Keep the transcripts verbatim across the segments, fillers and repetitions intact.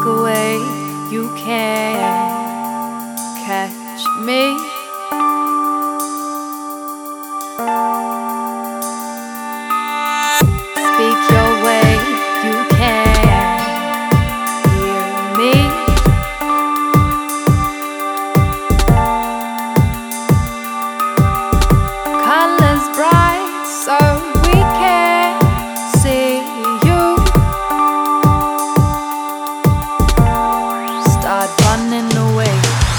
Walk away, you can't catch me. Speak your way, you can't hear me. Colors bright, so we can see you. Start running away.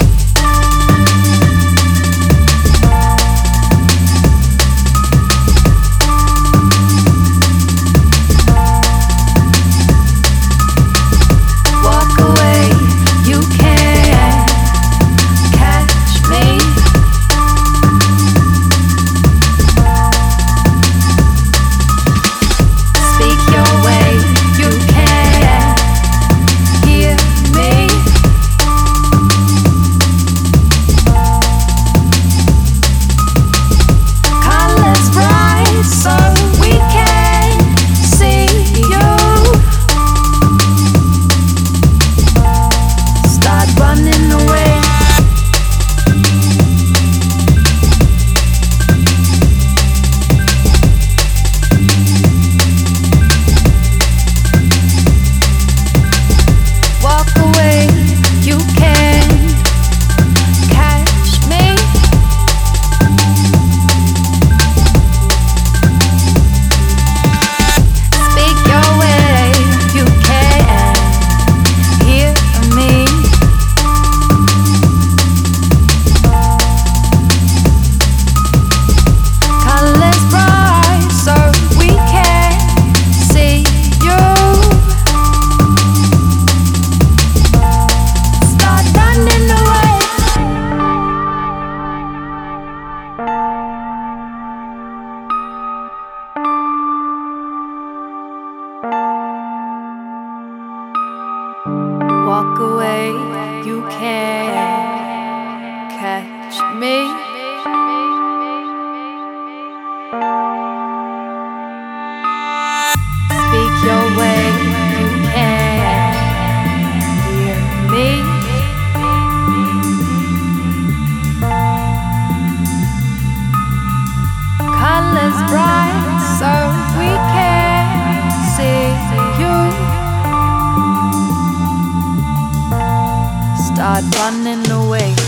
Walk away, you can't catch me. Speak your way, you can't hear me. Colors bright, so we can see you. Start running away. Walk away, you can't catch me. Speak your way, you can't hear me. Colors bright, so we can see you. Start running away. Walk away, you can't catch me. Speak your way, you can't hear me. Colors bright, so we can see you. Start running away.